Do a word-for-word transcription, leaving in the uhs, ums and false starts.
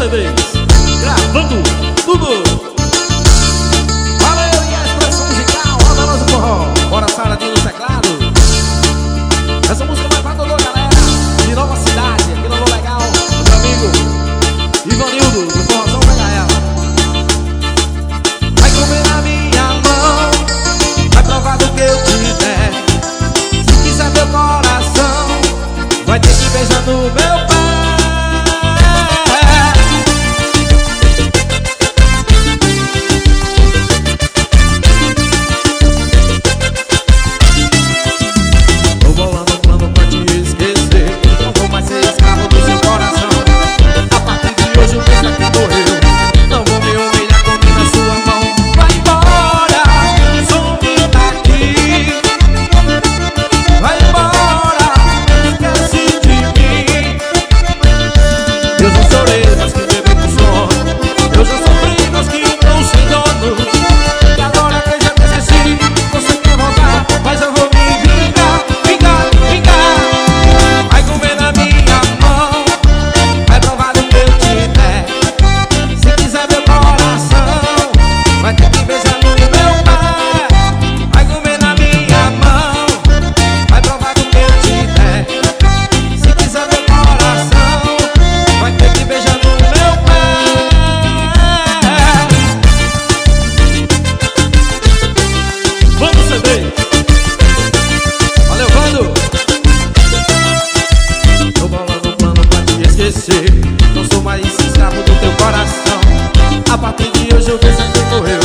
C Ds, gravando tudo. Valeu, e a expressão musical, roda nosso forró. Bora, Saradinho no teclado. Essa música vai pra toda a galera de Nova Cidade, aqui no Alô Legal, meu amigo Ivanildo, do Forrozão Pega Ela. Vai comer na minha mão, vai provar do que eu te der. Se quiser meu coração, vai ter que beijar no meu pé. Eu já chorei, mas que bebê com sono. Eu já sofri, mas que não sem dono. E agora que eu já te esqueci, você quer voltar, mas eu vou me vingar, vingar, vingar. Vai comer na minha mão, vai provar do que eu te der. Se quiser meu coração, vai ter que beijar no meu pé. Vai comer na minha mão, vai provar do que eu te der. Se quiser meu coração, vai ter que beijar no meu pé. Vamos C D. Valeu, Vando. Tô bolando um plano pra te esquecer. Não sou mais escravo do teu coração. A partir de hoje eu vejo quem morreu.